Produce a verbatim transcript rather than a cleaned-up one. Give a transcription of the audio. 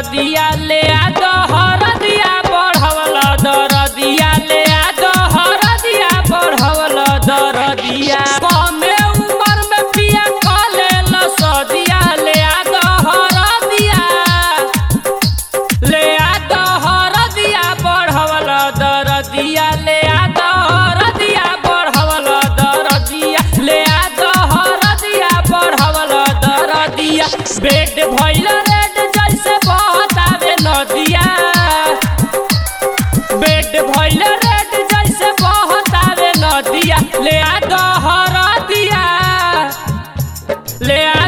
दरदिया ले आ दरदिया बढ़वला दरदिया ले आ दरदिया बढ़वला दरदिया कमे उम्र में पिया कले लसदिया ले आ दरदिया ले आ दरदिया बढ़वला दरदिया ले आ दरदिया बढ़वला दरदिया ले आ दरदिया बढ़वला दरदिया बेड भइल रेड जैसे बहतावे नदिया बेड भइल रेड जैसे बहतावे नदिया ले आ दरदिया ले आ